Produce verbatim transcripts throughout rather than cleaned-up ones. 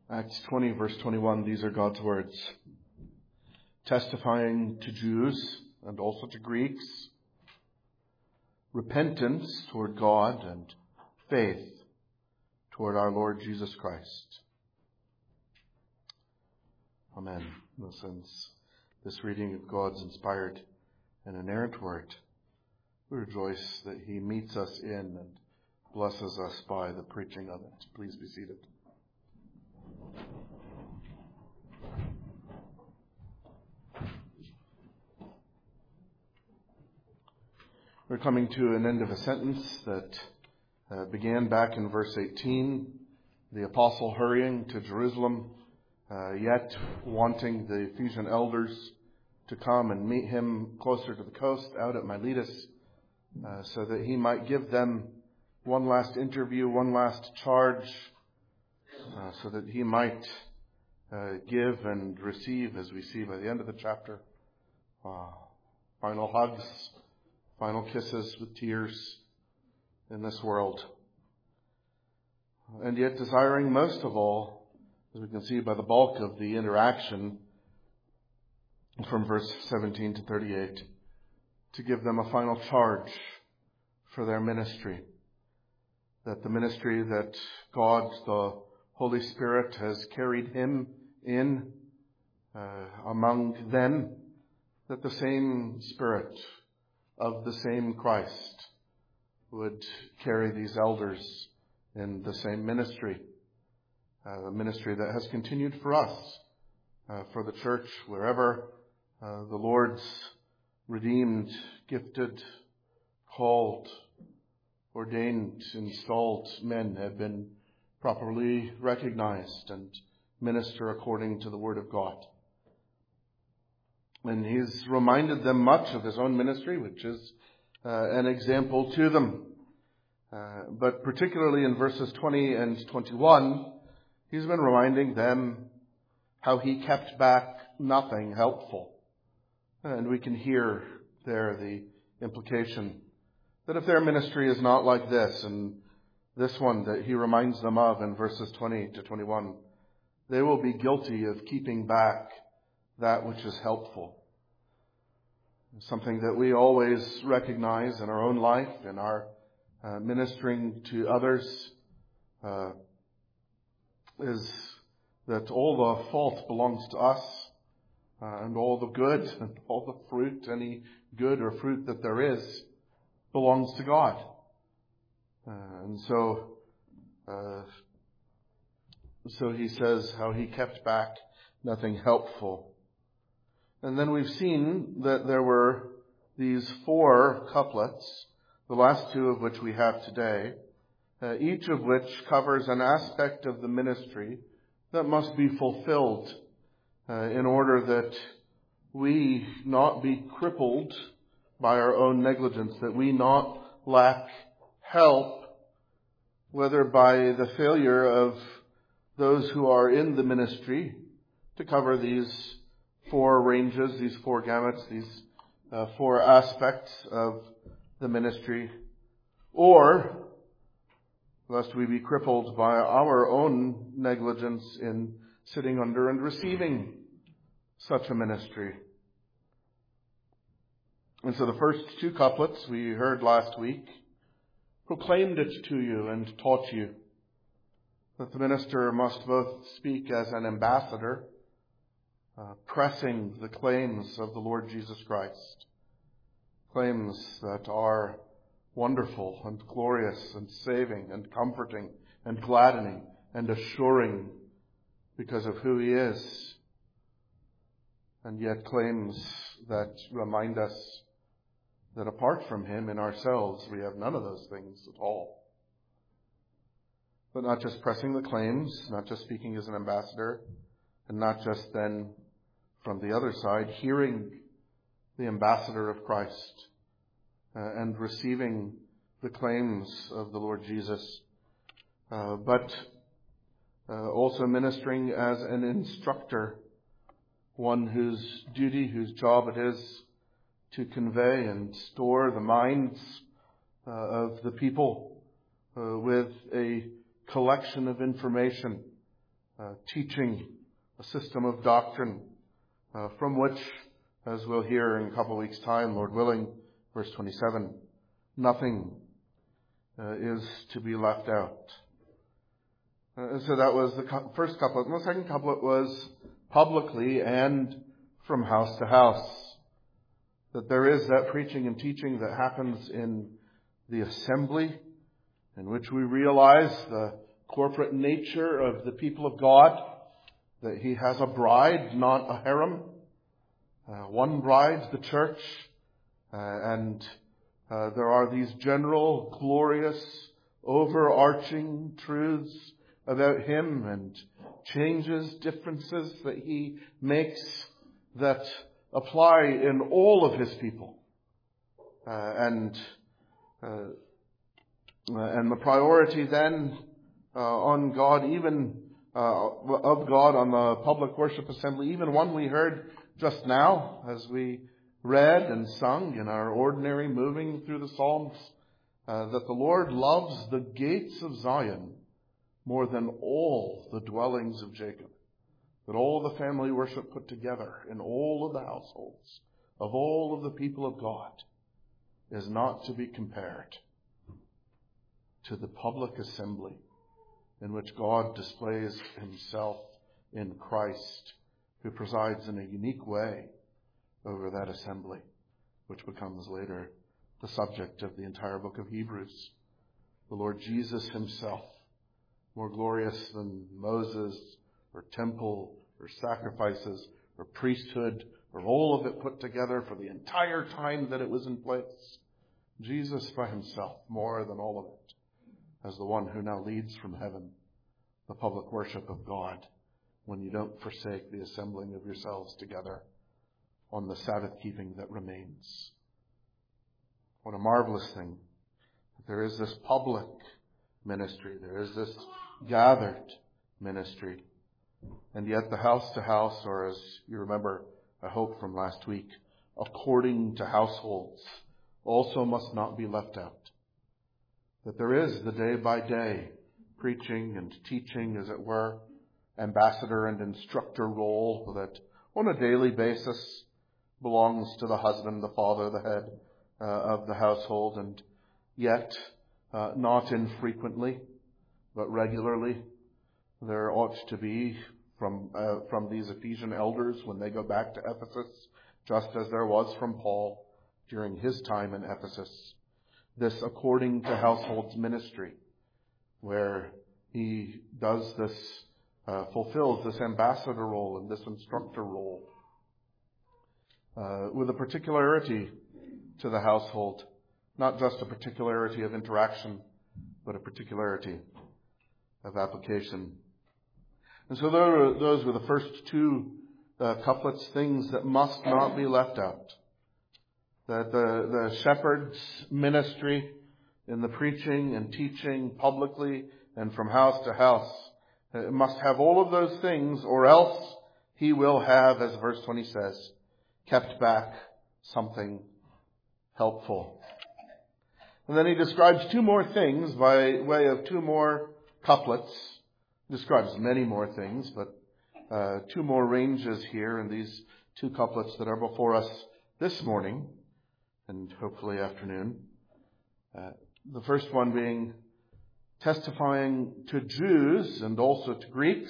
Acts twenty, verse twenty-one, these are God's words. Testifying to Jews and also to Greeks, repentance toward God and faith toward our Lord Jesus Christ. Amen. Since this reading of God's inspired and inerrant word, we rejoice that He meets us in and blesses us by the preaching of it. Please be seated. We're coming to an end of a sentence that uh, began back in verse eighteen. The apostle hurrying to Jerusalem, uh, yet wanting the Ephesian elders to come and meet him closer to the coast out at Miletus, uh, so that he might give them one last interview, one last charge, uh, so that he might uh, give and receive, as we see by the end of the chapter, uh, final hugs, final kisses with tears in this world. And yet desiring most of all, as we can see by the bulk of the interaction from verse seventeen to thirty-eight, to give them a final charge for their ministry. That the ministry that God, the Holy Spirit, has carried him in uh, among them, that the same Spirit of the same Christ would carry these elders in the same ministry, uh, a ministry that has continued for us, uh, for the church, wherever uh, the Lord's redeemed, gifted, called, ordained, installed men have been properly recognized and minister according to the Word of God. And he's reminded them much of his own ministry, which is uh, an example to them. Uh, but particularly in verses twenty and twenty-one, he's been reminding them how he kept back nothing helpful. And we can hear there the implication that if their ministry is not like this, and this one that he reminds them of in verses twenty to twenty-one, they will be guilty of keeping back that which is helpful. Something that we always recognize in our own life, in our uh, ministering to others, uh, is that all the fault belongs to us, uh, and all the good and all the fruit, any good or fruit that there is, belongs to God. Uh, and so, uh, so he says how he kept back nothing helpful. And then we've seen that there were these four couplets, the last two of which we have today, uh, each of which covers an aspect of the ministry that must be fulfilled uh, in order that we not be crippled by our own negligence, that we not lack help, whether by the failure of those who are in the ministry to cover these four ranges, these four gamuts, these uh, four aspects of the ministry, or lest we be crippled by our own negligence in sitting under and receiving such a ministry. And so the first two couplets we heard last week proclaimed it to you and taught you that the minister must both speak as an ambassador, Uh, pressing the claims of the Lord Jesus Christ, claims that are wonderful and glorious and saving and comforting and gladdening and assuring because of who he is, and yet claims that remind us that apart from him in ourselves we have none of those things at all. But not just pressing the claims, not just speaking as an ambassador, and not just then from the other side, hearing the ambassador of Christ uh, and receiving the claims of the Lord Jesus, uh, but uh, also ministering as an instructor, one whose duty, whose job it is to convey and store the minds uh, of the people uh, with a collection of information uh, teaching a system of doctrine uh, from which, as we'll hear in a couple of weeks' time, Lord willing, verse twenty-seven, nothing uh, is to be left out. Uh, so that was the cu- first couplet. And the second couplet was publicly and from house to house. That there is that preaching and teaching that happens in the assembly, in which we realize the corporate nature of the people of God, that He has a bride, not a harem. Uh, one bride, the church, uh, and uh, there are these general, glorious, overarching truths about Him and changes, differences that He makes that apply in all of His people. Uh, and uh, and the priority then uh, on God, even uh, of God on the public worship assembly, even one we heard just now as we read and sung in our ordinary moving through the Psalms, uh, that the Lord loves the gates of Zion more than all the dwellings of Jacob. That all the family worship put together in all of the households of all of the people of God is not to be compared to the public assembly in which God displays Himself in Christ, who presides in a unique way over that assembly, which becomes later the subject of the entire book of Hebrews. The Lord Jesus Himself, more glorious than Moses or temple or sacrifices or priesthood or all of it put together for the entire time that it was in place. Jesus by Himself, more than all of it, as the one who now leads from heaven the public worship of God, when you don't forsake the assembling of yourselves together on the Sabbath keeping that remains. What a marvelous thing. There is this public ministry. There is this gathered ministry. And yet the house to house, or as you remember, I hope from last week, according to households, also must not be left out. That there is the day by day preaching and teaching, as it were, ambassador and instructor role that on a daily basis belongs to the husband, the father, the head uh, of the household, and yet uh, not infrequently, but regularly, there ought to be from uh, from these Ephesian elders when they go back to Ephesus, just as there was from Paul during his time in Ephesus, this according to households ministry, where he does this, uh, fulfills this ambassador role and this instructor role, uh, with a particularity to the household, not just a particularity of interaction, but a particularity of application. And so those were the first two uh, couplets, things that must not be left out. That the, the shepherd's ministry in the preaching and teaching publicly and from house to house uh, must have all of those things, or else he will have, as verse twenty says, kept back something helpful. And then he describes two more things by way of two more couplets. He describes many more things, but uh, two more ranges here in these two couplets that are before us this morning and hopefully afternoon. Uh, the first one being testifying to Jews and also to Greeks.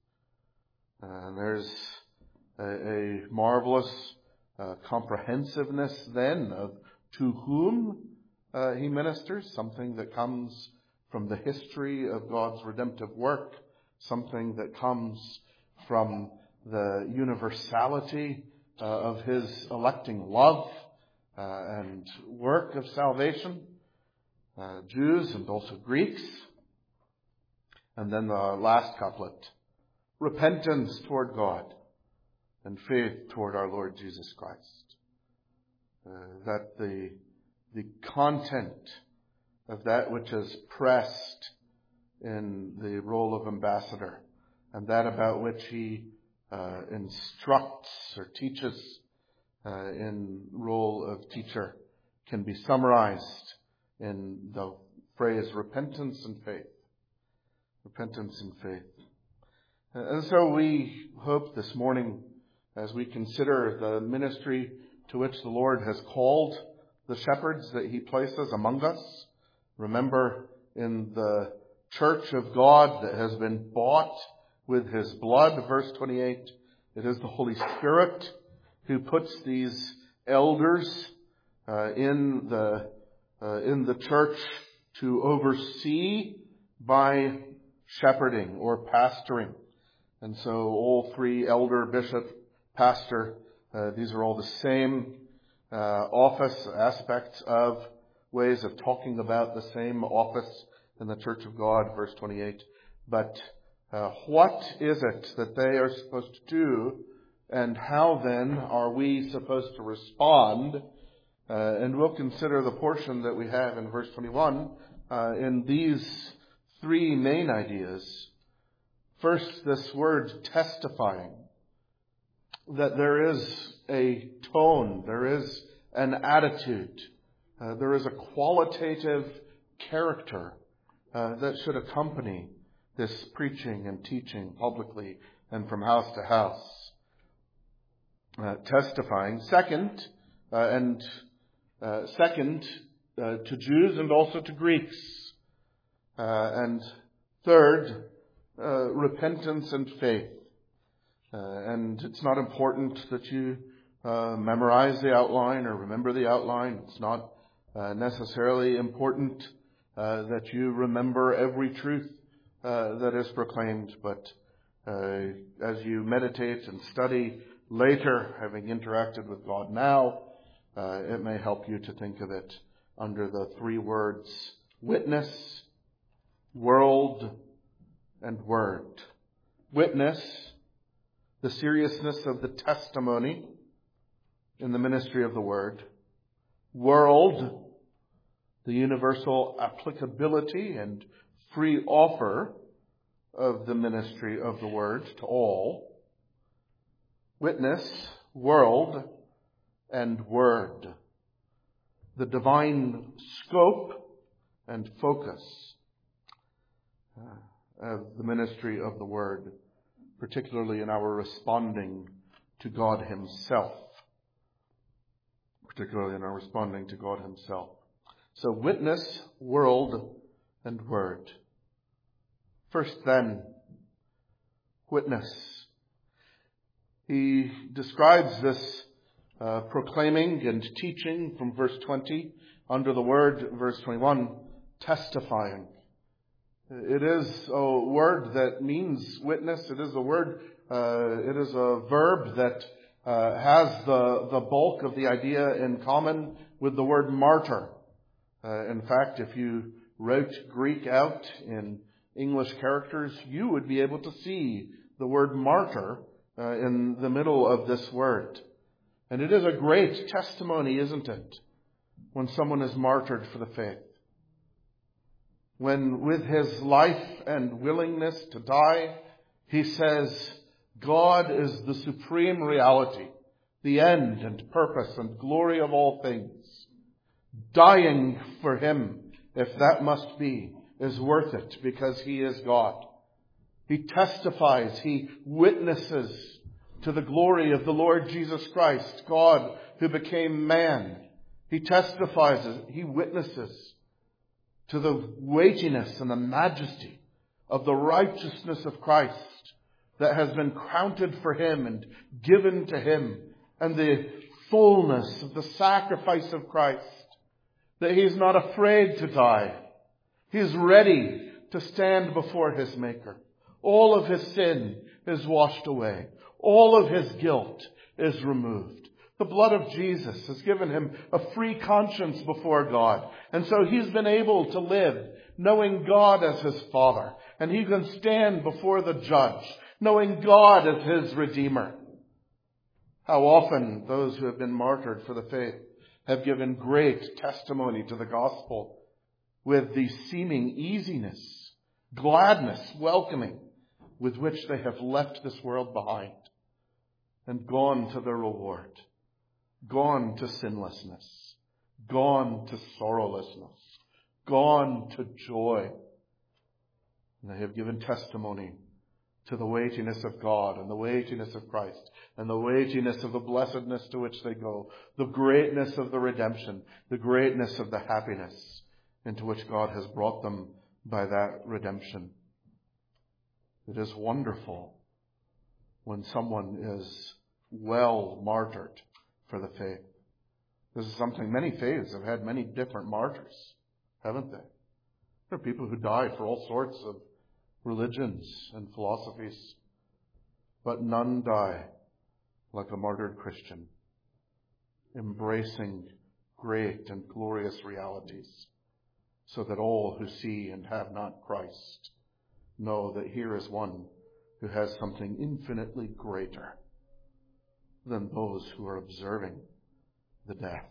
Uh, there's a, a marvelous uh, comprehensiveness then of to whom uh, he ministers, something that comes from the history of God's redemptive work, something that comes from the universality uh, of His electing love uh, and work of salvation, uh, Jews and also Greeks. And then the last couplet, repentance toward God and faith toward our Lord Jesus Christ. Uh, that the the content of that which is pressed in the role of ambassador, and that about which he uh, instructs or teaches uh, in role of teacher, can be summarized in the phrase repentance and faith. Repentance and faith. And so we hope this morning, as we consider the ministry to which the Lord has called the shepherds that he places among us, remember in the church of God that has been bought with his blood, verse twenty-eight, it is the Holy Spirit who puts these elders uh, in the uh, in the church to oversee by shepherding or pastoring. And so all three, elder, bishop, pastor, uh, these are all the same uh, office aspects of ways of talking about the same office in the church of God, verse twenty-eight. But uh, what is it that they are supposed to do, and how then are we supposed to respond? Uh, and we'll consider the portion that we have in verse twenty-one uh, in these three main ideas. First, this word testifying, that there is a tone, there is an attitude, uh, there is a qualitative character uh, that should accompany this preaching and teaching publicly and from house to house. Uh, testifying. Second, uh, and uh, second, uh, to Jews and also to Greeks. Uh, and third, Uh, repentance and faith. Uh, and it's not important that you uh, memorize the outline or remember the outline. It's not uh, necessarily important uh, that you remember every truth uh, that is proclaimed. But uh, as you meditate and study later, having interacted with God now, uh, it may help you to think of it under the three words: witness, world, and word. Witness, the seriousness of the testimony in the ministry of the word. World, the universal applicability and free offer of the ministry of the word to all. Witness, world, and word, the divine scope and focus of the ministry of the word, particularly in our responding to God himself. Particularly in our responding to God himself. So witness, world, and word. First then, witness. He describes this uh, proclaiming and teaching from verse twenty under the word, verse twenty-one, testifying. It is a word that means witness. It is a word, uh, it is a verb that uh, has the, the bulk of the idea in common with the word martyr. Uh, in fact, if you wrote Greek out in English characters, you would be able to see the word martyr uh, in the middle of this word. And it is a great testimony, isn't it, when someone is martyred for the faith. When with his life and willingness to die, he says, God is the supreme reality, the end and purpose and glory of all things. Dying for him, if that must be, is worth it because he is God. He testifies, he witnesses to the glory of the Lord Jesus Christ, God who became man. He testifies, he witnesses to the weightiness and the majesty of the righteousness of Christ that has been counted for him and given to him, and the fullness of the sacrifice of Christ, that he is not afraid to die. He is ready to stand before his Maker. All of his sin is washed away. All of his guilt is removed. The blood of Jesus has given him a free conscience before God. And so he's been able to live knowing God as his Father. And he can stand before the judge knowing God as his Redeemer. How often those who have been martyred for the faith have given great testimony to the gospel with the seeming easiness, gladness, welcoming with which they have left this world behind and gone to their reward. Gone to sinlessness, gone to sorrowlessness, gone to joy. And they have given testimony to the weightiness of God and the weightiness of Christ and the weightiness of the blessedness to which they go, the greatness of the redemption, the greatness of the happiness into which God has brought them by that redemption. It is wonderful when someone is well martyred for the faith. This is something many faiths have had many different martyrs, haven't they? There are people who die for all sorts of religions and philosophies, but none die like a martyred Christian, embracing great and glorious realities, so that all who see and have not Christ know that here is one who has something infinitely greater than those who are observing the death.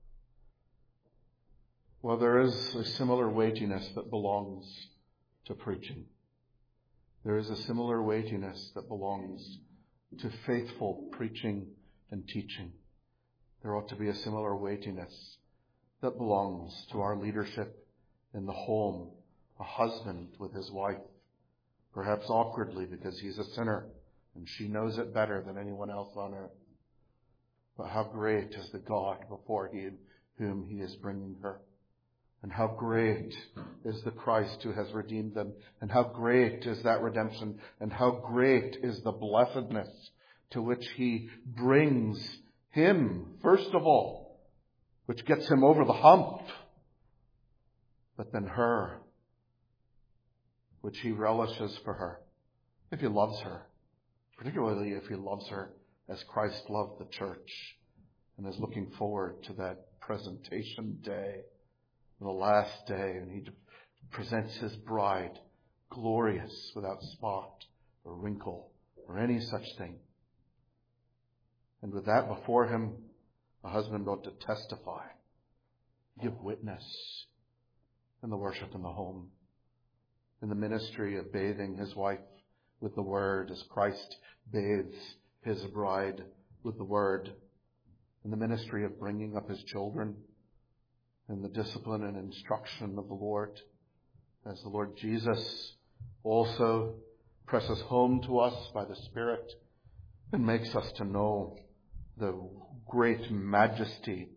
Well, there is a similar weightiness that belongs to preaching. There is a similar weightiness that belongs to faithful preaching and teaching. There ought to be a similar weightiness that belongs to our leadership in the home, a husband with his wife, perhaps awkwardly because he's a sinner and she knows it better than anyone else on earth. But how great is the God before him whom he is bringing her. And how great is the Christ who has redeemed them. And how great is that redemption. And how great is the blessedness to which he brings him, first of all, which gets him over the hump. But then her, which he relishes for her, if he loves her, particularly if he loves her as Christ loved the church and is looking forward to that presentation day, the last day, and he presents his bride glorious, without spot or wrinkle or any such thing. And with that before him, a husband ought to testify, give witness in the worship in the home, in the ministry of bathing his wife with the word as Christ bathes his bride with the word, in the ministry of bringing up his children, in the discipline and instruction of the Lord, as the Lord Jesus also presses home to us by the Spirit and makes us to know the great majesty,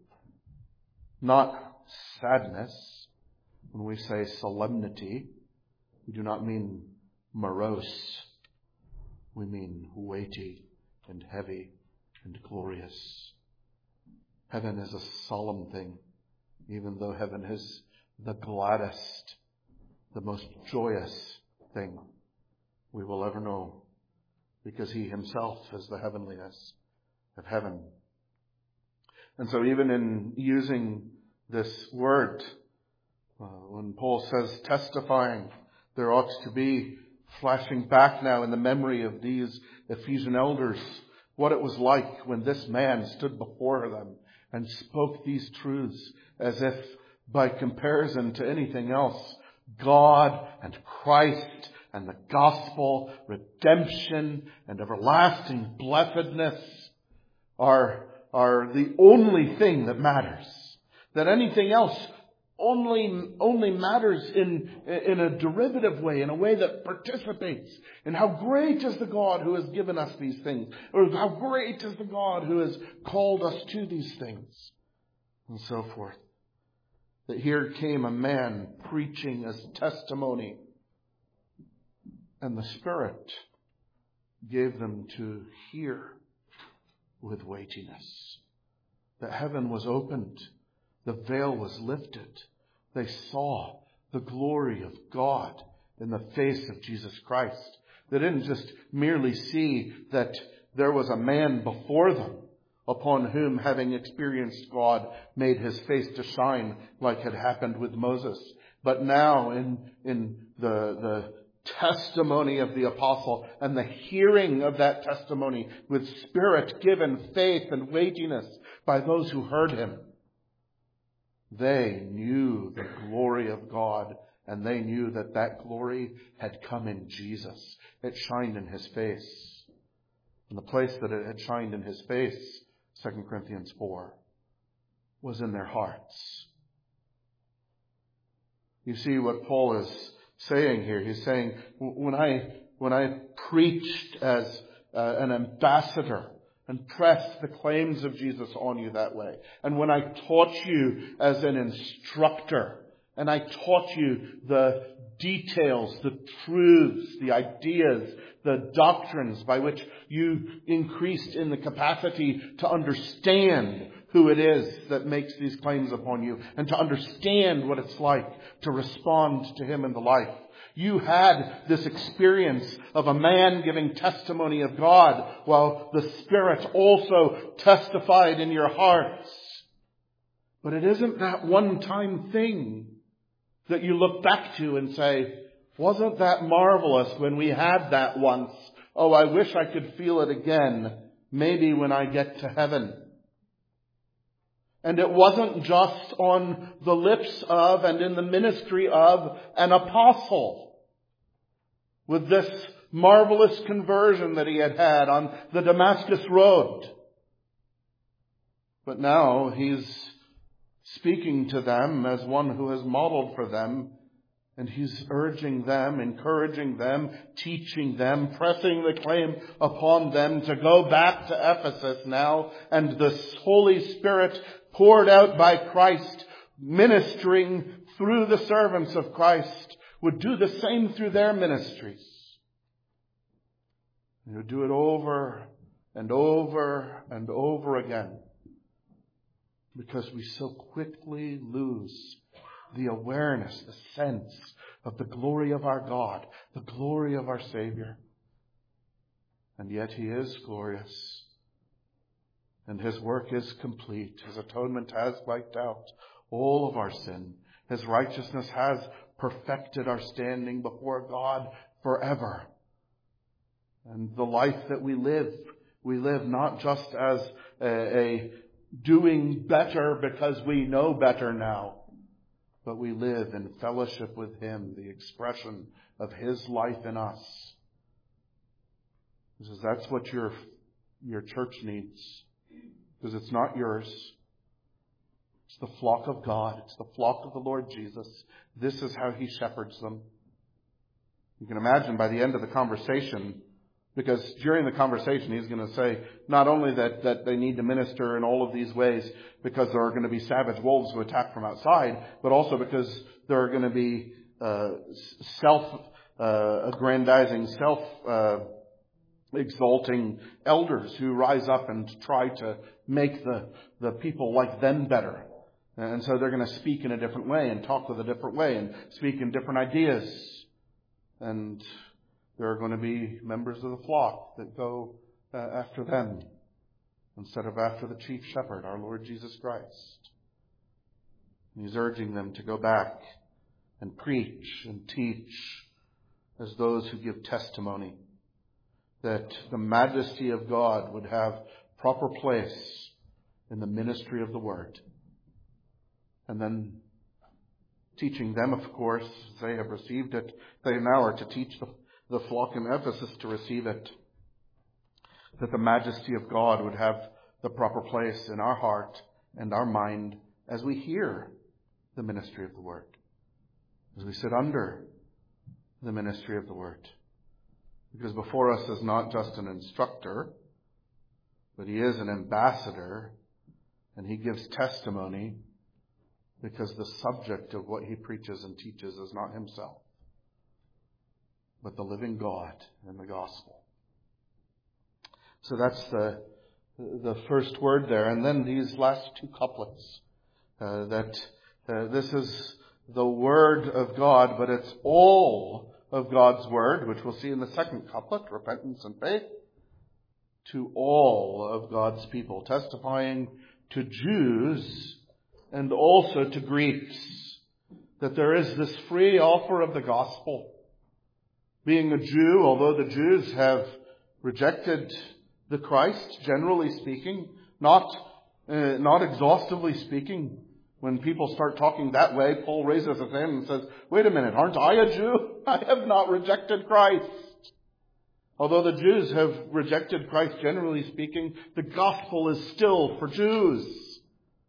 not sadness. When we say solemnity, we do not mean morose. We mean weighty and heavy and glorious. Heaven is a solemn thing, even though heaven is the gladdest, the most joyous thing we will ever know, because he himself is the heavenliness of heaven. And so even in using this word, uh, when Paul says testifying, there ought to be flashing back now in the memory of these Ephesian elders what it was like when this man stood before them and spoke these truths as if by comparison to anything else, God and Christ and the gospel, redemption and everlasting blessedness are, are the only thing that matters. That anything else only, only matters in, in a derivative way, in a way that participates in how great is the God who has given us these things, or how great is the God who has called us to these things, and so forth. That here came a man preaching as testimony, and the Spirit gave them to hear with weightiness. That heaven was opened, the veil was lifted. They saw the glory of God in the face of Jesus Christ. They didn't just merely see that there was a man before them upon whom, having experienced God, made his face to shine like had happened with Moses. But now in, in the, the testimony of the apostle and the hearing of that testimony with Spirit-given faith and weightiness by those who heard him, they knew the glory of God, and they knew that that glory had come in Jesus. It shined in his face. And the place that it had shined in his face, Second Corinthians four, was in their hearts. You see what Paul is saying here. He's saying, when I when I preached as uh, an ambassador and pressed the claims of Jesus on you that way. And when I taught you as an instructor, and I taught you the details, the truths, the ideas, the doctrines by which you increased in the capacity to understand who it is that makes these claims upon you, and to understand what it's like to respond to Him in the life. You had this experience of a man giving testimony of God, while the Spirit also testified in your hearts. But it isn't that one-time thing that you look back to and say, wasn't that marvelous when we had that once? Oh, I wish I could feel it again, maybe when I get to heaven. And it wasn't just on the lips of and in the ministry of an apostle, with this marvelous conversion that he had had on the Damascus Road. But now he's speaking to them as one who has modeled for them, and he's urging them, encouraging them, teaching them, pressing the claim upon them to go back to Ephesus now, and the Holy Spirit poured out by Christ, ministering through the servants of Christ, would do the same through their ministries. He would do it over and over and over again, because we so quickly lose the awareness, the sense of the glory of our God, the glory of our Savior. And yet He is glorious, and His work is complete. His atonement has wiped out all of our sin. His righteousness has perfected our standing before God forever. And the life that we live, we live not just as a, a doing better because we know better now, but we live in fellowship with Him, the expression of His life in us. He says that's what your, your church needs, because it's not yours. It's the flock of God. It's the flock of the Lord Jesus. This is how He shepherds them. You can imagine by the end of the conversation, because during the conversation He's going to say not only that, that they need to minister in all of these ways because there are going to be savage wolves who attack from outside, but also because there are going to be uh, self-aggrandizing, uh, self uh, exalting elders who rise up and try to make the, the people like them better. And so they're going to speak in a different way and talk with a different way and speak in different ideas. And there are going to be members of the flock that go uh, after them instead of after the chief shepherd, our Lord Jesus Christ. And He's urging them to go back and preach and teach as those who give testimony, that the majesty of God would have proper place in the ministry of the Word. And then teaching them, of course, as they have received it, they now are to teach the, the flock in Ephesus to receive it, that the majesty of God would have the proper place in our heart and our mind as we hear the ministry of the Word, as we sit under the ministry of the Word. Because before us is not just an instructor, but He is an ambassador, and He gives testimony because the subject of what He preaches and teaches is not Himself, but the living God and the gospel. So that's the the first word there. And then these last two couplets, uh, that uh, this is the Word of God, but it's all of God's Word, which we'll see in the second couplet, repentance and faith, to all of God's people, testifying to Jews and also to Greeks, that there is this free offer of the gospel. Being a Jew, although the Jews have rejected the Christ, generally speaking, not uh, not exhaustively speaking. When people start talking that way, Paul raises his hand and says, wait a minute, aren't I a Jew? I have not rejected Christ. Although the Jews have rejected Christ, generally speaking, the gospel is still for Jews.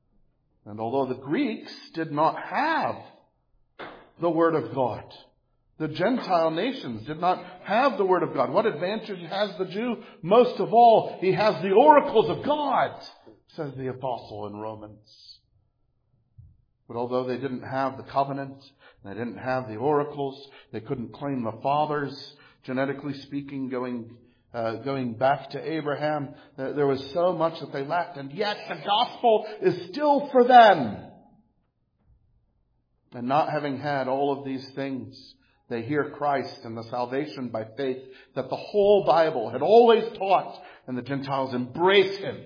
And although the Greeks did not have the Word of God, The Gentile nations did not have the Word of God. What advantage has the Jew? Most of all, he has the oracles of God, says the apostle in Romans. But although they didn't have the covenant, they didn't have the oracles, they couldn't claim the fathers, genetically speaking, going uh, going back to Abraham, uh, there was so much that they lacked, and yet the gospel is still for them. And not having had all of these things, they hear Christ and the salvation by faith that the whole Bible had always taught, and the Gentiles embrace Him.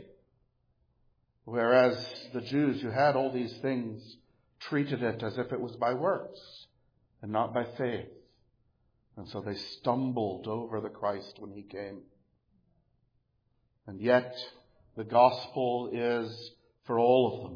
Whereas the Jews who had all these things treated it as if it was by works and not by faith. And so they stumbled over the Christ when He came. And yet the gospel is for all of them.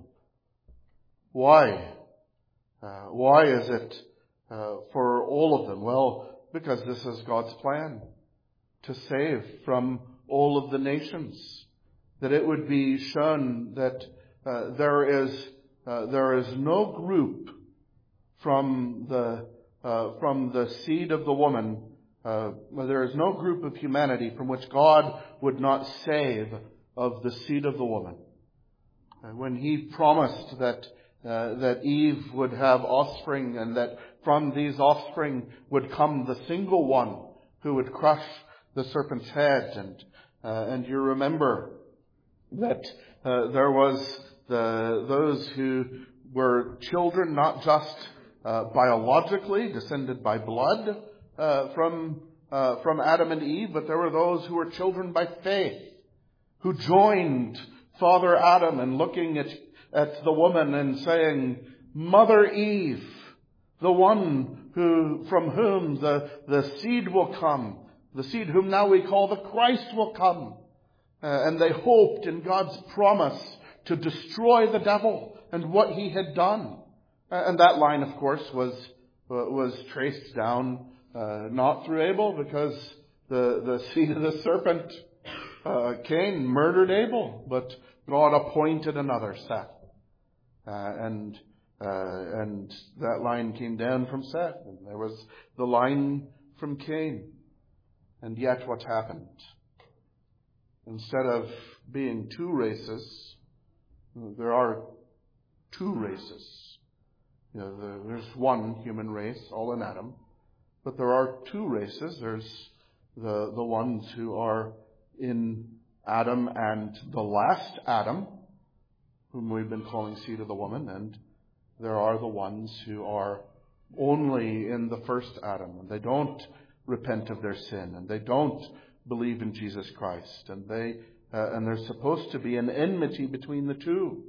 Why? Uh, why is it uh, for all of them? Well, because this is God's plan to save from all of the nations. That it would be shown that uh, there is uh, there is no group from the uh, from the seed of the woman. Uh, there is no group of humanity from which God would not save of the seed of the woman. Uh, when He promised that uh, that Eve would have offspring, and that from these offspring would come the single one who would crush the serpent's head, and uh, and you remember that uh, there was the those who were children, not just uh, biologically descended by blood uh, from uh, from Adam and Eve, but there were those who were children by faith, who joined Father Adam in looking at at the woman and saying, "Mother Eve, the one who from whom the the seed will come, the seed whom now we call the Christ will come." Uh, and they hoped in God's promise to destroy the devil and what he had done. Uh, and that line, of course, was uh, was traced down uh, not through Abel, because the, the seed of the serpent, uh, Cain, murdered Abel, but God appointed another, Seth. Uh, and uh, and that line came down from Seth, and there was the line from Cain. And yet what happened? Instead of being two races, there are two races. You know, there's one human race, all in Adam, but there are two races. There's the the ones who are in Adam and the last Adam, whom we've been calling seed of the woman, and there are the ones who are only in the first Adam, and they don't repent of their sin, and they don't believe in Jesus Christ, and they uh, and there's supposed to be an enmity between the two,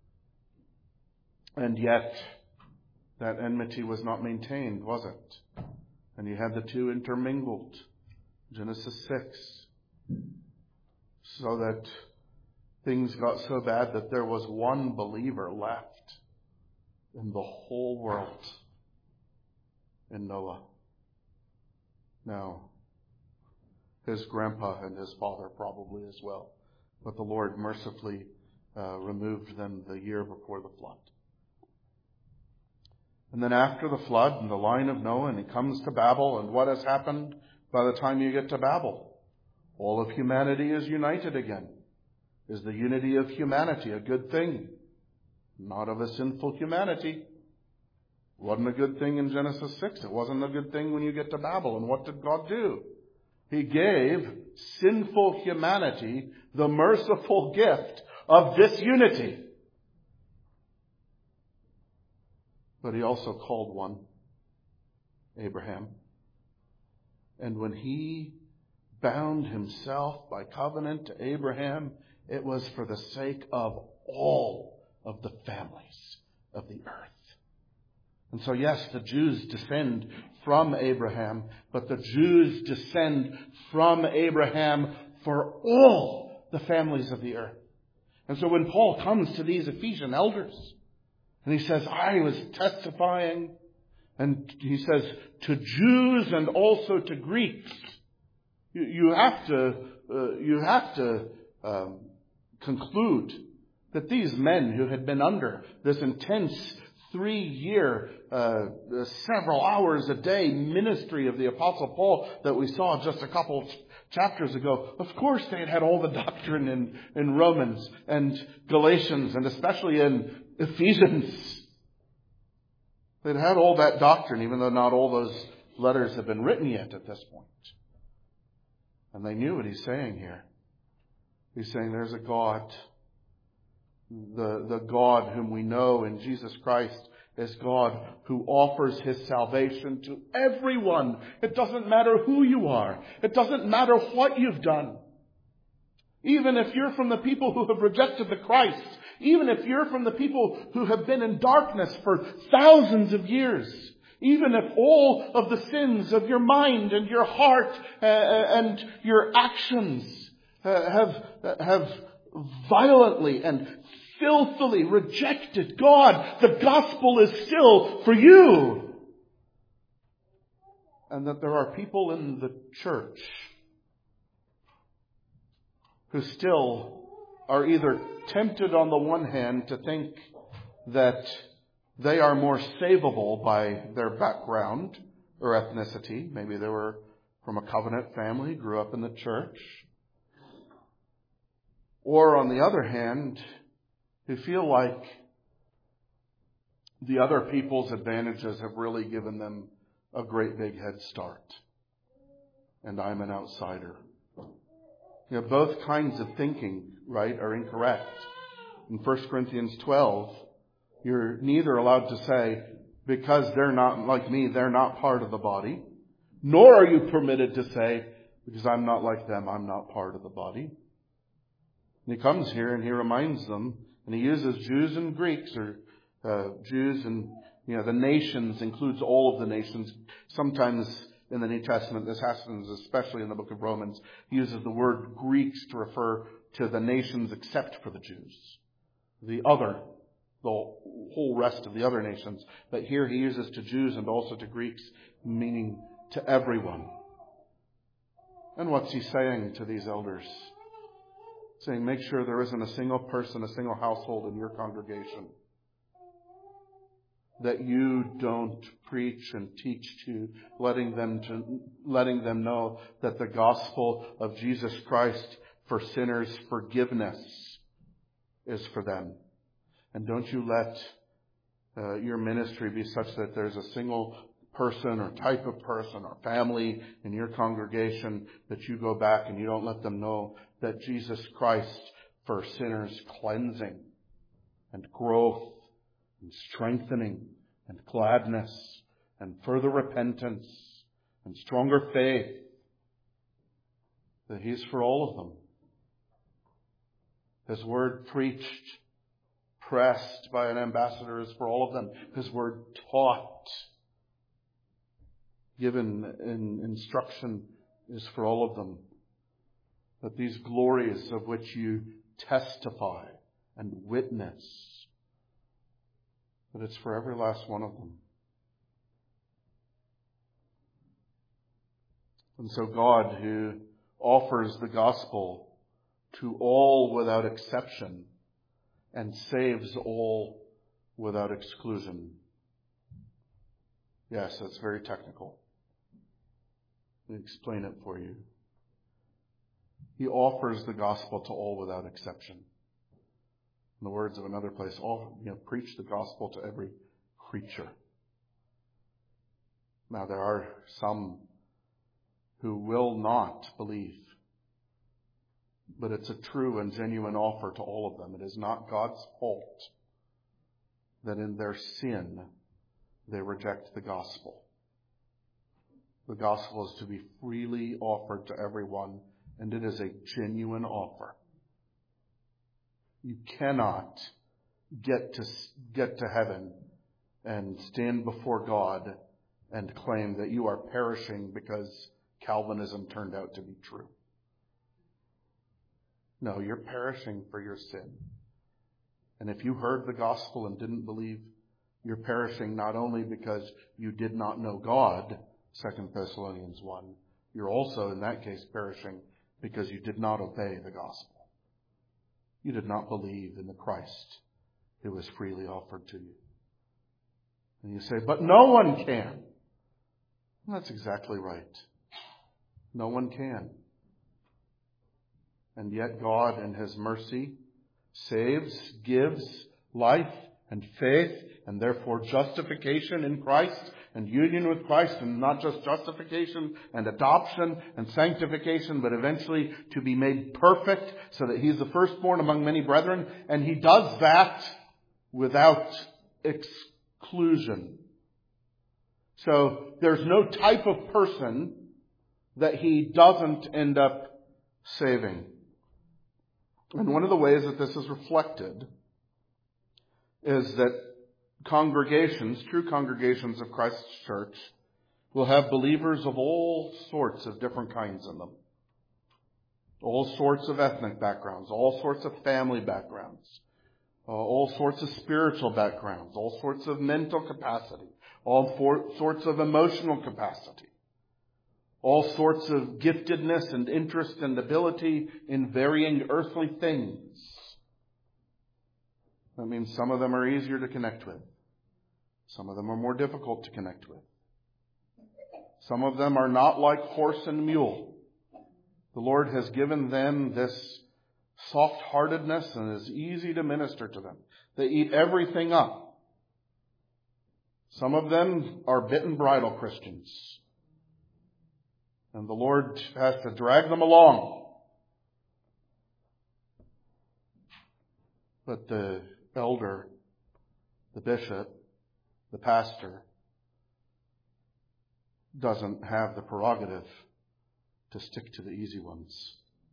and yet that enmity was not maintained, was it? And you had the two intermingled, Genesis six, so that things got so bad that there was one believer left in the whole world, in Noah. Now, his grandpa and his father probably as well. But the Lord mercifully uh, removed them the year before the flood. And then after the flood and the line of Noah, and he comes to Babel, and what has happened by the time you get to Babel? All of humanity is united again. Is the unity of humanity a good thing? Not of a sinful humanity. It wasn't a good thing in Genesis six. It wasn't a good thing when you get to Babel. And what did God do? He gave sinful humanity the merciful gift of disunity. But He also called one, Abraham. And when He bound Himself by covenant to Abraham, it was for the sake of all of the families of the earth. And so, yes, the Jews descend from Abraham, but the Jews descend from Abraham for all the families of the earth. And so when Paul comes to these Ephesian elders, and he says, I was testifying, and he says, to Jews and also to Greeks, you, you have to, uh, you have to um, conclude that these men who had been under this intense three-year uh, several hours a day ministry of the Apostle Paul that we saw just a couple of chapters ago, of course they had had all the doctrine in, in Romans and Galatians and especially in Ephesians. They'd had all that doctrine, even though not all those letters have been written yet at this point. And they knew what he's saying here. He's saying there's a God. The, the God whom we know in Jesus Christ is God who offers His salvation to everyone. It doesn't matter who you are. It doesn't matter what you've done. Even if you're from the people who have rejected the Christ, even if you're from the people who have been in darkness for thousands of years, even if all of the sins of your mind and your heart uh, and your actions uh, have, have violently and filthily rejected God, the gospel is still for you. And that there are people in the church who still are either tempted on the one hand to think that they are more savable by their background or ethnicity. Maybe they were from a covenant family, grew up in the church. Or on the other hand, who feel like the other people's advantages have really given them a great big head start. And I'm an outsider. You know, both kinds of thinking, right, are incorrect. In First Corinthians twelve, you're neither allowed to say, because they're not like me, they're not part of the body. Nor are you permitted to say, because I'm not like them, I'm not part of the body. And he comes here and he reminds them, and he uses Jews and Greeks, or uh, Jews and, you know, the nations, includes all of the nations. Sometimes in the New Testament, this happens especially in the book of Romans, he uses the word Greeks to refer to the nations except for the Jews. The other, the whole rest of the other nations. But here he uses to Jews and also to Greeks, meaning to everyone. And what's he saying to these elders? Saying, make sure there isn't a single person, a single household in your congregation that you don't preach and teach to, letting them to, letting them know that the gospel of Jesus Christ for sinners' forgiveness is for them. And don't you let uh, your ministry be such that there's a single person or type of person or family in your congregation that you go back and you don't let them know that Jesus Christ for sinners' cleansing and growth and strengthening and gladness and further repentance and stronger faith, that He's for all of them. His word preached, pressed by an ambassador is for all of them. His word taught, given in instruction is for all of them. That these glories of which you testify and witness, that it's for every last one of them. And so God, who offers the gospel to all without exception and saves all without exclusion. Yes, that's very technical. Let me explain it for you. He offers the gospel to all without exception. In the words of another place, all, you know, preach the gospel to every creature. Now there are some who will not believe, but it's a true and genuine offer to all of them. It is not God's fault that in their sin they reject the gospel. The gospel is to be freely offered to everyone, and it is a genuine offer. You cannot get to get to heaven and stand before God and claim that you are perishing because Calvinism turned out to be true. No, you're perishing for your sin. And if you heard the gospel and didn't believe, you're perishing not only because you did not know God, Second Thessalonians one, you're also in that case perishing because you did not obey the gospel. You did not believe in the Christ who was freely offered to you. And you say, but no one can. And that's exactly right. No one can. And yet God in His mercy saves, gives life and faith, and therefore justification in Christ and union with Christ, and not just justification and adoption and sanctification, but eventually to be made perfect so that He's the firstborn among many brethren. And He does that without exclusion. So there's no type of person that He doesn't end up saving. And one of the ways that this is reflected is that congregations, true congregations of Christ's church, will have believers of all sorts of different kinds in them. All sorts of ethnic backgrounds, all sorts of family backgrounds, uh, all sorts of spiritual backgrounds, all sorts of mental capacity, all for, sorts of emotional capacity, all sorts of giftedness and interest and ability in varying earthly things. That means some of them are easier to connect with. Some of them are more difficult to connect with. Some of them are not like horse and mule. The Lord has given them this soft-heartedness and is easy to minister to them. They eat everything up. Some of them are bit and bridle Christians. And the Lord has to drag them along. But the elder, the bishop, the pastor doesn't have the prerogative to stick to the easy ones.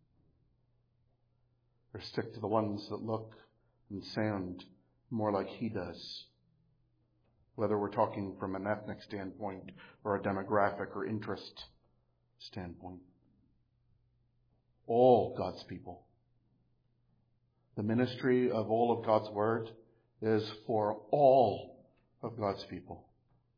Or stick to the ones that look and sound more like he does. Whether we're talking from an ethnic standpoint or a demographic or interest standpoint. All God's people. The ministry of all of God's Word is for all of God's people.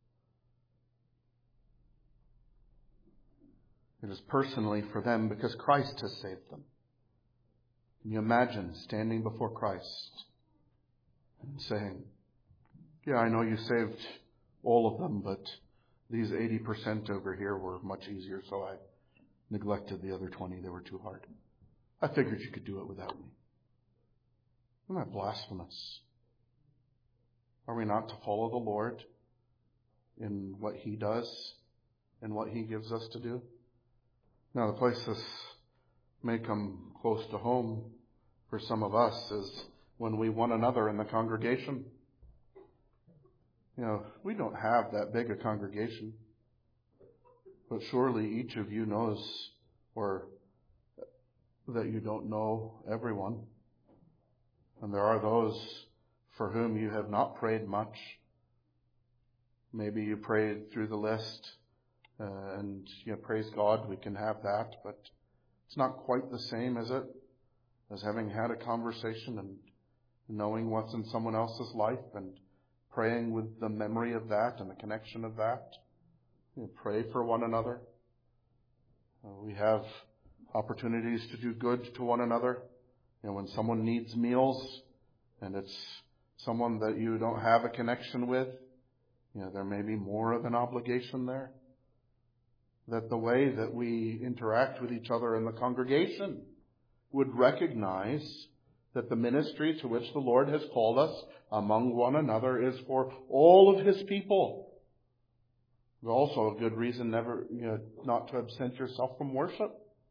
It is personally for them because Christ has saved them. Can you imagine standing before Christ and saying, yeah, I know you saved all of them, but these eighty percent over here were much easier, so I neglected the other twenty. They were too hard. I figured you could do it without me. Isn't that blasphemous? Are we not to follow the Lord in what He does and what He gives us to do? Now, the place this may come close to home for some of us is when we one another in the congregation. You know, we don't have that big a congregation, but surely each of you knows or that you don't know everyone. And there are those for whom you have not prayed much. Maybe you prayed through the list, uh, and you know, praise God, we can have that, but it's not quite the same, is it, as having had a conversation and knowing what's in someone else's life and praying with the memory of that and the connection of that. You know, pray for one another. Uh, we have opportunities to do good to one another. You know, when someone needs meals and it's someone that you don't have a connection with, you know, there may be more of an obligation there. That the way that we interact with each other in the congregation would recognize that the ministry to which the Lord has called us among one another is for all of His people. There's also a good reason never, you know, not to absent yourself from worship.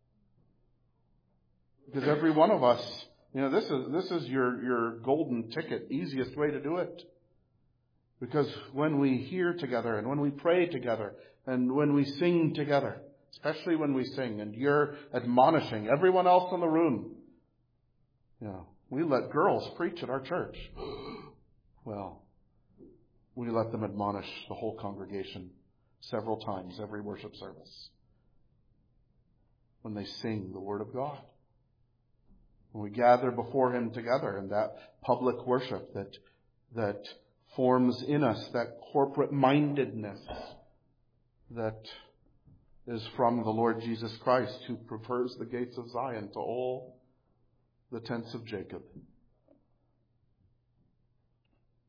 Because every one of us, you know, this is this is your, your golden ticket, easiest way to do it. Because when we hear together and when we pray together and when we sing together, especially when we sing and you're admonishing everyone else in the room, you know, we let girls preach at our church. Well, we let them admonish the whole congregation several times every worship service when they sing the Word of God. When we gather before Him together in that public worship that that forms in us that corporate mindedness that is from the Lord Jesus Christ, who prefers the gates of Zion to all the tents of Jacob.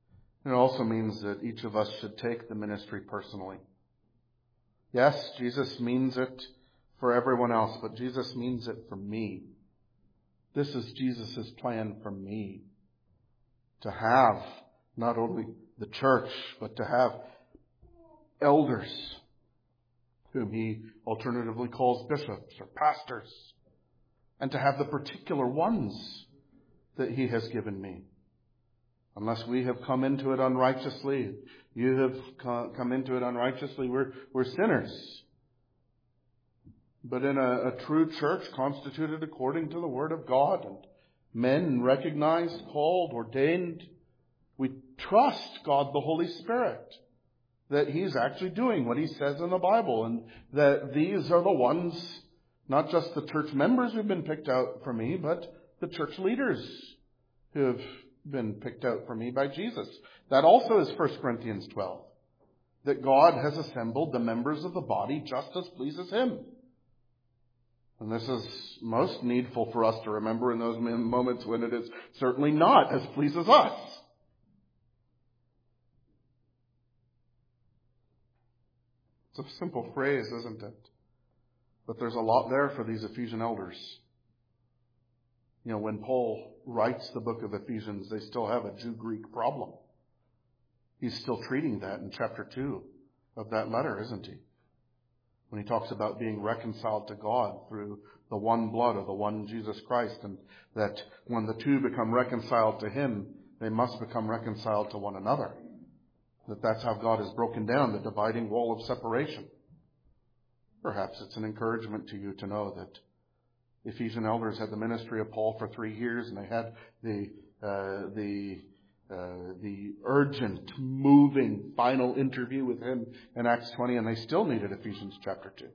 It also means that each of us should take the ministry personally. Yes, Jesus means it for everyone else, but Jesus means it for me. This is Jesus' plan for me. To have not only the church, but to have elders, whom he alternatively calls bishops or pastors, and to have the particular ones that he has given me. Unless we have come into it unrighteously, you have come into it unrighteously, we're, we're sinners. But in a, a true church constituted according to the Word of God, and men recognized, called, ordained, we trust God the Holy Spirit, that He's actually doing what He says in the Bible, and that these are the ones, not just the church members who've been picked out for me, but the church leaders who have been picked out for me by Jesus. That also is First Corinthians twelve, that God has assembled the members of the body just as pleases Him. And this is most needful for us to remember in those moments when it is certainly not as pleases us. It's a simple phrase, isn't it? But there's a lot there for these Ephesian elders. You know, when Paul writes the book of Ephesians, they still have a Jew-Greek problem. He's still treating that in chapter two of that letter, isn't he? When he talks about being reconciled to God through the one blood of the one Jesus Christ, and that when the two become reconciled to Him, they must become reconciled to one another. That that's how God has broken down the dividing wall of separation. Perhaps it's an encouragement to you to know that Ephesian elders had the ministry of Paul for three years, and they had the uh, the uh, the urgent, moving, final interview with him in Acts twenty, and they still needed Ephesians chapter two.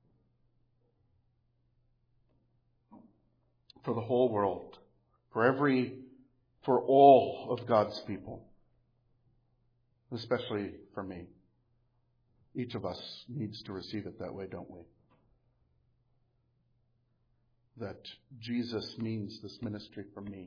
For the whole world, for every, for all of God's people, especially for me. Each of us needs to receive it that way, don't we? That Jesus means this ministry for me.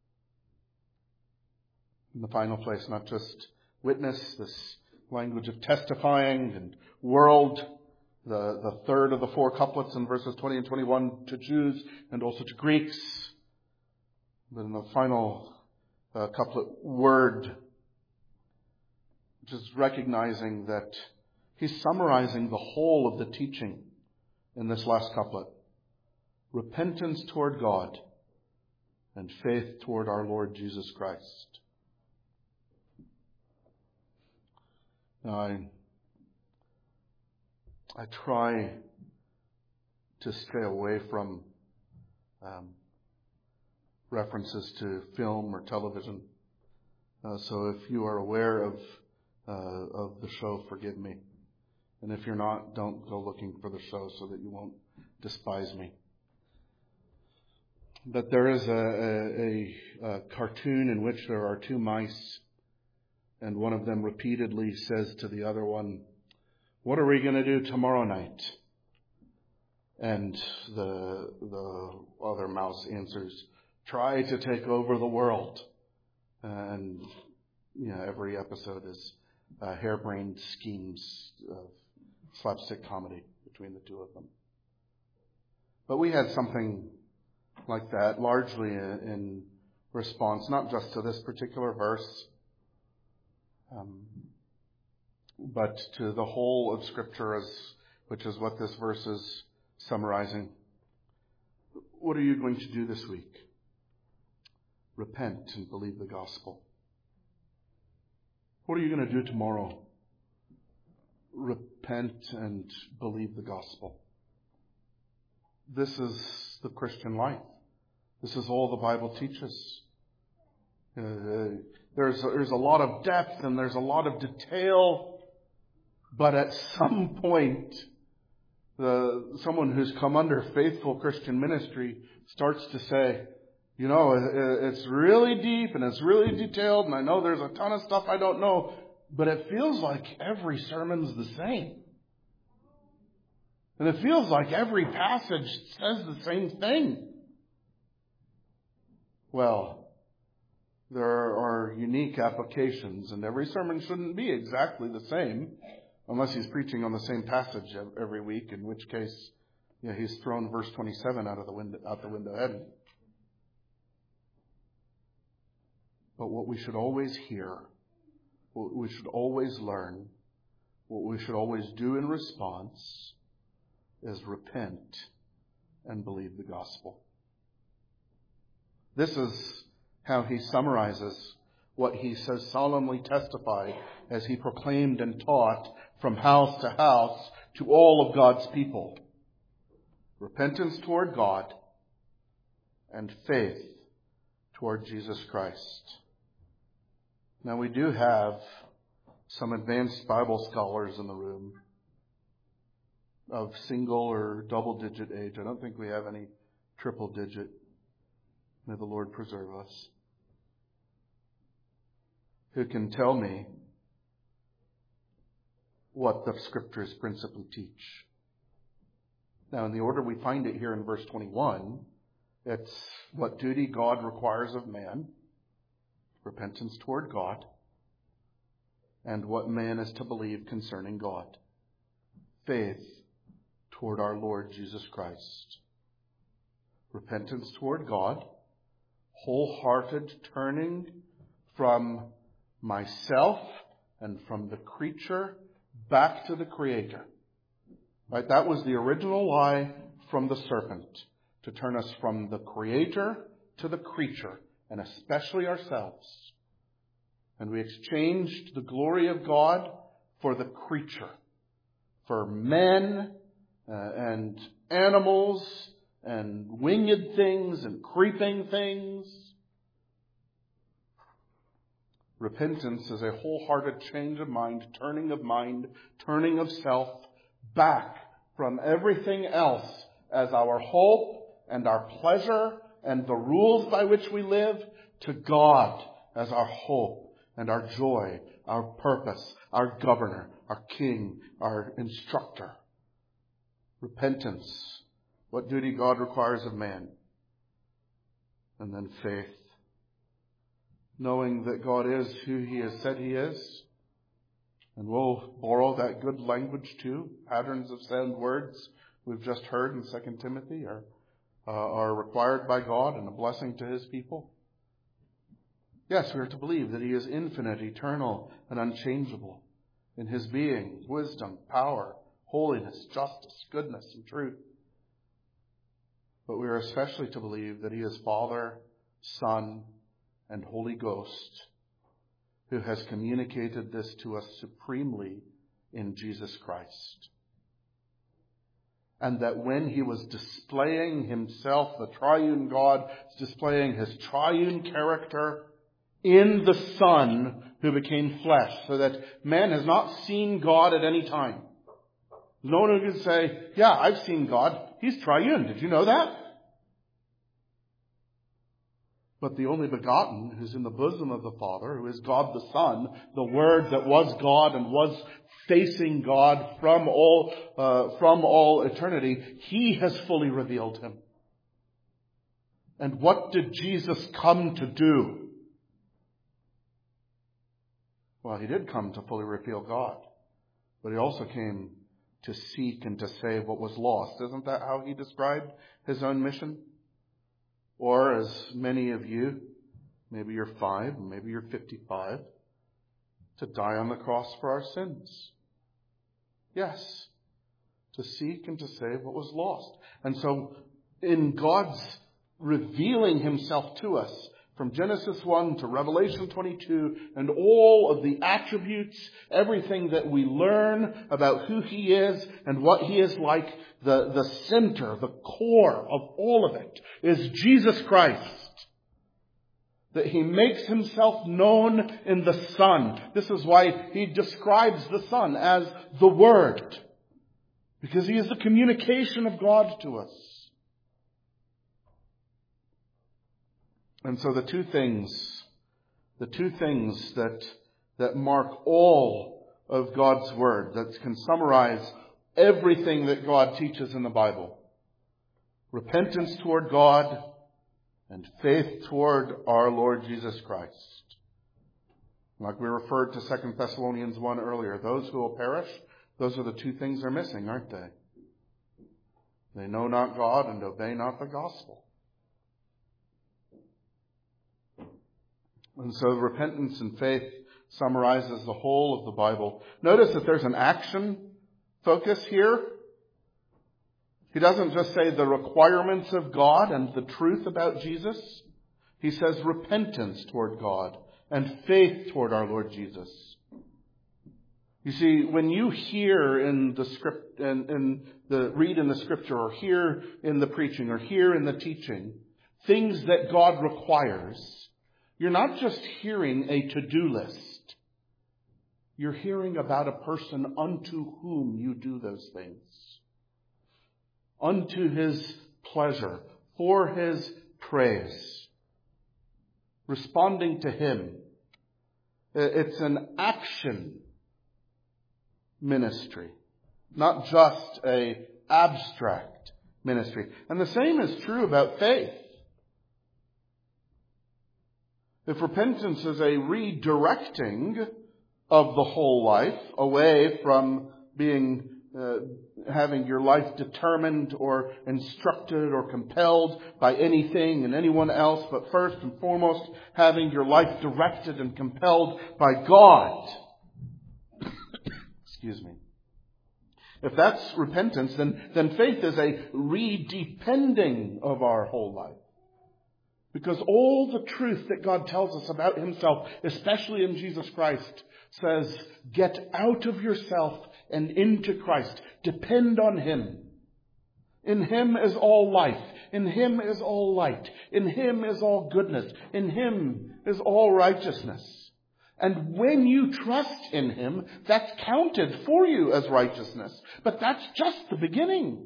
In the final place, not just witness, this language of testifying and world, the, the third of the four couplets in verses twenty and twenty-one to Jews and also to Greeks. But in the final uh, couplet, word, which is recognizing that he's summarizing the whole of the teaching in this last couplet. Repentance toward God and faith toward our Lord Jesus Christ. Now, I, I try to stay away from um, references to film or television. Uh, so if you are aware of uh, of the show, forgive me. And if you're not, don't go looking for the show so that you won't despise me. But there is a, a, a cartoon in which there are two mice, and one of them repeatedly says to the other one, "What are we going to do tomorrow night?" And the the other mouse answers, "Try to take over the world." And you know, every episode is uh, harebrained schemes of slapstick comedy between the two of them. But we had something like that, largely in response, not just to this particular verse, um, but to the whole of Scripture, as which is what this verse is summarizing. What are you going to do this week? Repent and believe the gospel. What are you going to do tomorrow? Repent and believe the gospel. This is the Christian life. This is all the Bible teaches. Uh, there's, a, there's a lot of depth and there's a lot of detail, but at some point, the, someone who's come under faithful Christian ministry starts to say, you know, it, it's really deep and it's really detailed, and I know there's a ton of stuff I don't know, but it feels like every sermon's the same. And it feels like every passage says the same thing. Well, there are unique applications, and every sermon shouldn't be exactly the same, unless he's preaching on the same passage every week, in which case, yeah, he's thrown verse twenty-seven out of the window, out the window head. But what we should always hear, what we should always learn, what we should always do in response is repent and believe the gospel. This is how he summarizes what he so solemnly testified as he proclaimed and taught from house to house to all of God's people. Repentance toward God and faith toward Jesus Christ. Now, we do have some advanced Bible scholars in the room of single or double digit age. I don't think we have any triple digit. May the Lord preserve us. Who can tell me what the Scriptures principally teach. Now, in the order we find it here in verse twenty-one, it's what duty God requires of man, repentance toward God, and what man is to believe concerning God, faith toward our Lord Jesus Christ. Repentance toward God, wholehearted turning from myself and from the creature back to the Creator. Right? That was the original lie from the serpent, to turn us from the Creator to the creature, and especially ourselves. And we exchanged the glory of God for the creature, for men uh, and animals and winged things and creeping things. Repentance is a wholehearted change of mind, turning of mind, turning of self, back from everything else as our hope and our pleasure and the rules by which we live, to God as our hope and our joy, our purpose, our governor, our king, our instructor. Repentance, what duty God requires of man. And then faith, knowing that God is who He has said He is. And we'll borrow that good language too. Patterns of sound words we've just heard in Second Timothy are, uh, are required by God and a blessing to His people. Yes, we are to believe that He is infinite, eternal, and unchangeable in His being, wisdom, power, holiness, justice, goodness, and truth. But we are especially to believe that He is Father, Son, and Holy Ghost, who has communicated this to us supremely in Jesus Christ. And that when He was displaying Himself, the triune God, displaying His triune character in the Son who became flesh, so that man has not seen God at any time. No one who can say, yeah, I've seen God. He's triune. Did you know that? But the only begotten, who's in the bosom of the Father, who is God the Son, the Word that was God and was facing God from all uh, from all eternity, He has fully revealed Him. And what did Jesus come to do? Well, He did come to fully reveal God, but He also came to seek and to save what was lost. Isn't that how He described His own mission? Or as many of you, maybe you're five, maybe you're fifty-five, to die on the cross for our sins. Yes, to seek and to save what was lost. And so in God's revealing Himself to us, from Genesis one to Revelation twenty-two, and all of the attributes, everything that we learn about who He is and what He is like, the, the center, the core of all of it is Jesus Christ. That He makes Himself known in the Son. This is why He describes the Son as the Word. Because He is the communication of God to us. And so the two things, the two things that, that mark all of God's Word, that can summarize everything that God teaches in the Bible. Repentance toward God and faith toward our Lord Jesus Christ. Like we referred to Second Thessalonians one earlier, those who will perish, those are the two things they're missing, aren't they? They know not God and obey not the gospel. And so repentance and faith summarizes the whole of the Bible. Notice that there's an action focus here. He doesn't just say the requirements of God and the truth about Jesus. He says repentance toward God and faith toward our Lord Jesus. You see, when you hear in the script and in, in the read in the scripture, or hear in the preaching, or hear in the teaching, things that God requires, you're not just hearing a to-do list. You're hearing about a person unto whom you do those things. Unto His pleasure, for His praise. Responding to Him. It's an action ministry, not just a abstract ministry. And the same is true about faith. If repentance is a redirecting of the whole life away from being uh, having your life determined or instructed or compelled by anything and anyone else, but first and foremost having your life directed and compelled by God. Excuse me. If that's repentance, then, then faith is a redepending of our whole life. Because all the truth that God tells us about Himself, especially in Jesus Christ, says, get out of yourself and into Christ. Depend on Him. In Him is all life. In Him is all light. In Him is all goodness. In Him is all righteousness. And when you trust in Him, that's counted for you as righteousness. But that's just the beginning.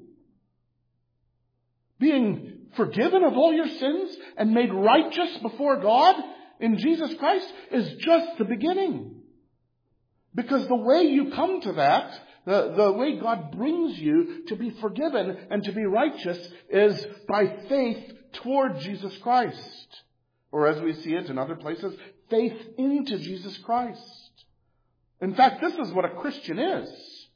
Being forgiven of all your sins and made righteous before God in Jesus Christ is just the beginning. Because the way you come to that, the, the way God brings you to be forgiven and to be righteous, is by faith toward Jesus Christ. Or as we see it in other places, faith into Jesus Christ. In fact, this is what a Christian is.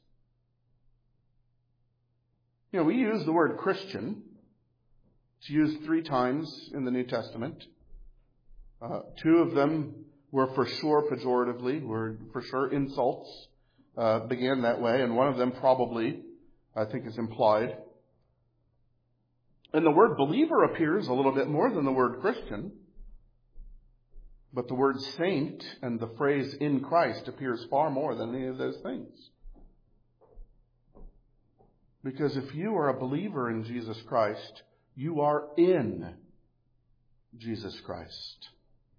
You know, we use the word Christian. It's used three times in the New Testament. Uh, two of them were for sure pejoratively, were for sure insults, uh, began that way, and one of them probably, I think, is implied. And the word believer appears a little bit more than the word Christian. But the word saint and the phrase in Christ appears far more than any of those things. Because if you are a believer in Jesus Christ, you are in Jesus Christ.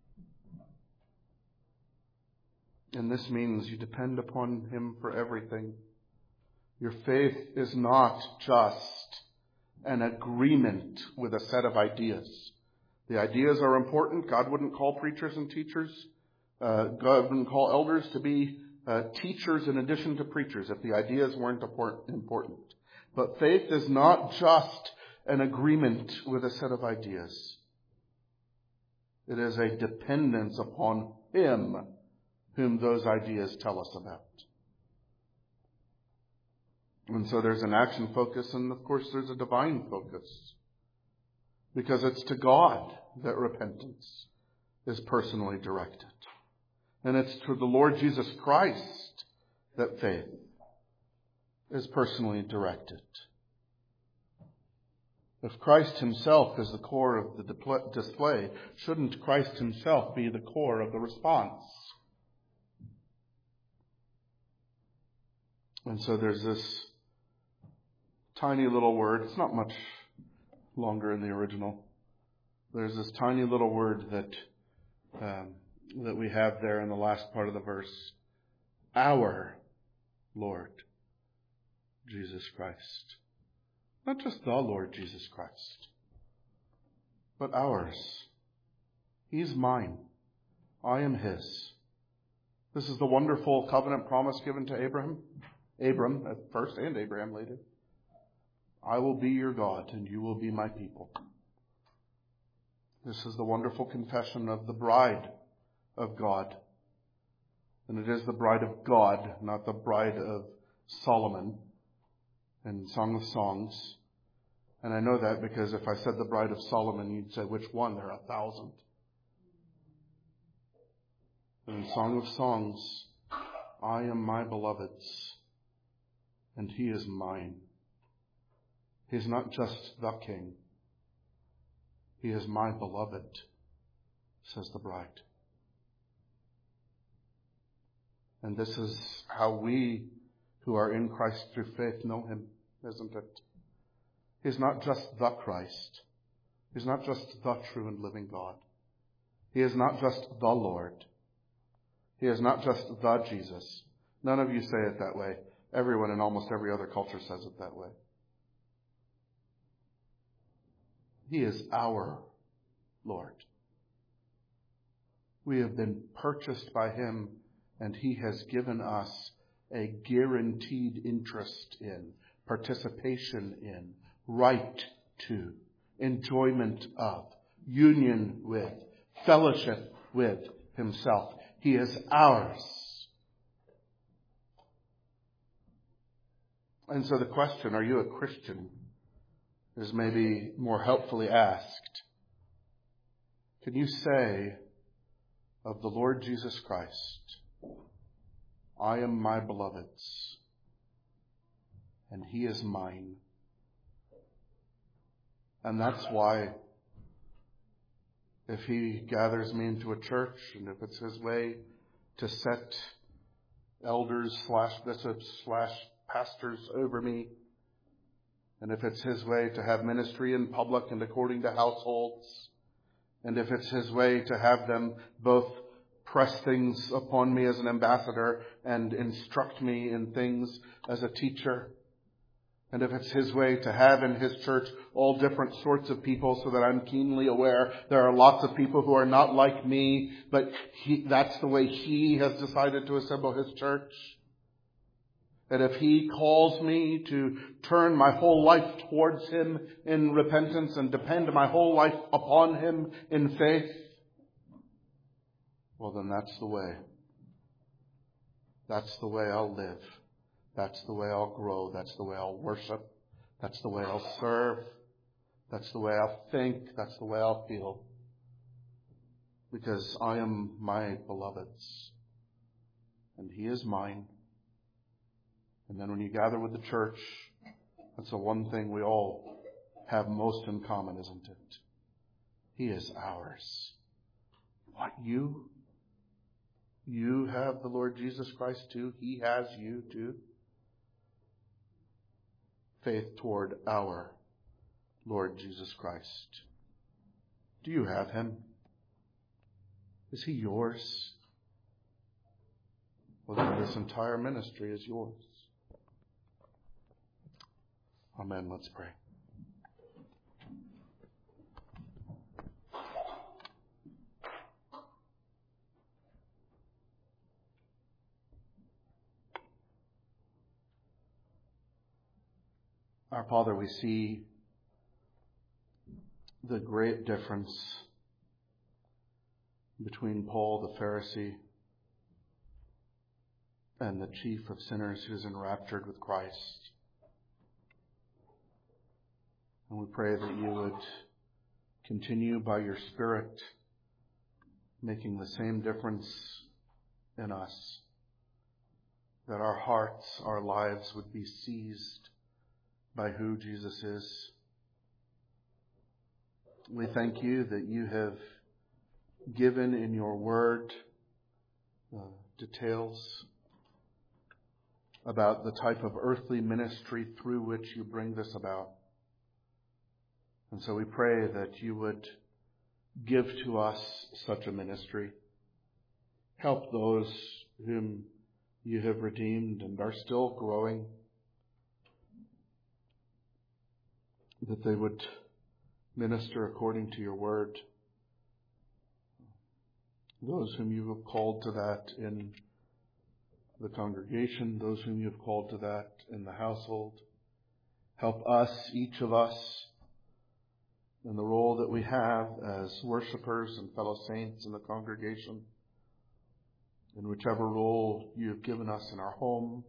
And this means you depend upon Him for everything. Your faith is not just an agreement with a set of ideas. The ideas are important. God wouldn't call preachers and teachers. Uh, God wouldn't call elders to be uh, teachers in addition to preachers if the ideas weren't important. But faith is not just an agreement with a set of ideas. It is a dependence upon Him whom those ideas tell us about. And so there's an action focus, and of course there's a divine focus. Because it's to God that repentance is personally directed. And it's to the Lord Jesus Christ that faith is personally directed. If Christ Himself is the core of the display, shouldn't Christ Himself be the core of the response? And so there's this tiny little word. It's not much longer in the original. There's this tiny little word that um, that we have there in the last part of the verse. Our Lord Jesus Christ. Not just the Lord Jesus Christ, but ours. He's mine. I am His. This is the wonderful covenant promise given to Abraham. Abram at first and Abraham later. I will be your God and you will be my people. This is the wonderful confession of the bride of God. And it is the bride of God, not the bride of Solomon in Song of Songs. And I know that because if I said the bride of Solomon, you'd say, which one? There are a thousand. And in Song of Songs, I am my beloved's, and he is mine. He is not just the king. He is my beloved, says the bride. And this is how we who are in Christ through faith know him, isn't it? He's not just the Christ. He's not just the true and living God. He is not just the Lord. He is not just the Jesus. None of you say it that way. Everyone in almost every other culture says it that way. He is our Lord. We have been purchased by him, and he has given us a guaranteed interest in, participation in, right to, enjoyment of, union with, fellowship with himself. He is ours. And so the question, are you a Christian, is maybe more helpfully asked. Can you say of the Lord Jesus Christ, I am my beloved's, and he is mine? And that's why if he gathers me into a church, and if it's his way to set elders slash bishops slash pastors over me, and if it's his way to have ministry in public and according to households, and if it's his way to have them both press things upon me as an ambassador and instruct me in things as a teacher, and if it's his way to have in his church all different sorts of people so that I'm keenly aware there are lots of people who are not like me, but he, that's the way he has decided to assemble his church. That if he calls me to turn my whole life towards him in repentance and depend my whole life upon him in faith, well, then that's the way. That's the way I'll live. That's the way I'll grow. That's the way I'll worship. That's the way I'll serve. That's the way I'll think. That's the way I'll feel. Because I am my beloved's, and he is mine. And then when you gather with the church, that's the one thing we all have most in common, isn't it? He is ours. What, you? You have the Lord Jesus Christ too. He has you too. Faith toward our Lord Jesus Christ. Do you have him? Is he yours? Well, then this entire ministry is yours. Amen. Let's pray. Our Father, we see the great difference between Paul the Pharisee and the chief of sinners who's enraptured with Christ. And we pray that you would continue by your Spirit making the same difference in us, that our hearts, our lives would be seized by who Jesus is. We thank you that you have given in your word uh, details about the type of earthly ministry through which you bring this about. And so we pray that you would give to us such a ministry. Help those whom you have redeemed and are still growing, that they would minister according to your word. Those whom you have called to that in the congregation, those whom you have called to that in the household. Help us, each of us, in the role that we have as worshipers and fellow saints in the congregation, in whichever role you have given us in our home.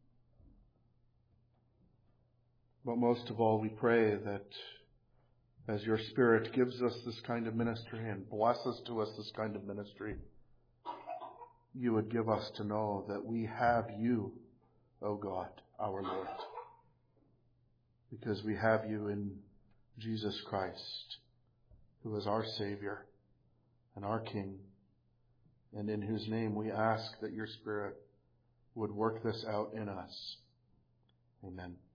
But most of all, we pray that as your Spirit gives us this kind of ministry and blesses to us this kind of ministry, you would give us to know that we have you, O God, our Lord, because we have you in Jesus Christ, who is our Savior and our King, and in whose name we ask that your Spirit would work this out in us. Amen.